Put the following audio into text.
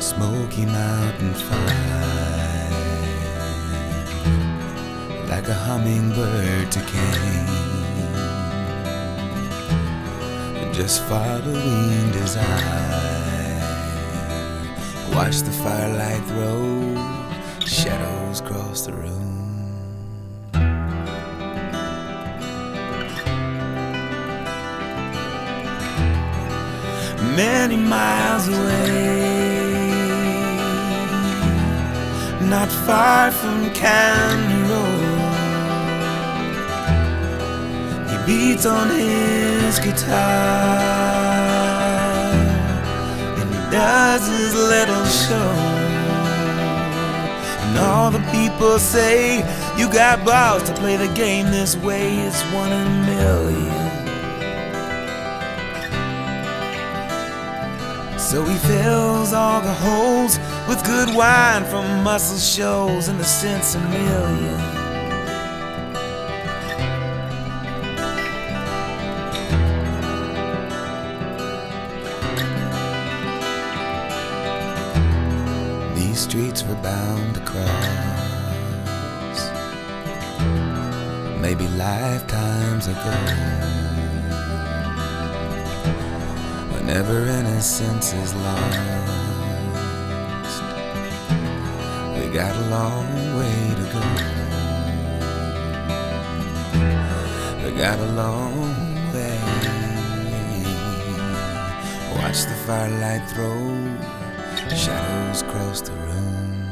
Smoky Mountain fire, like a hummingbird to cane, just following desire. Watch the firelight throw shadows across the room. Many miles away, not far from Canyon Road, he beats on his guitar and he does his little show. And all the people say, you got balls to play the game this way. It's 1 in a million. So he fills all the holes with good wine from Muscle Shoals and the cents a million. These streets were bound to cross, maybe lifetimes ago, whenever innocence is lost. We got a long way to go. We got a long way. Watch the firelight throw shadows across the room.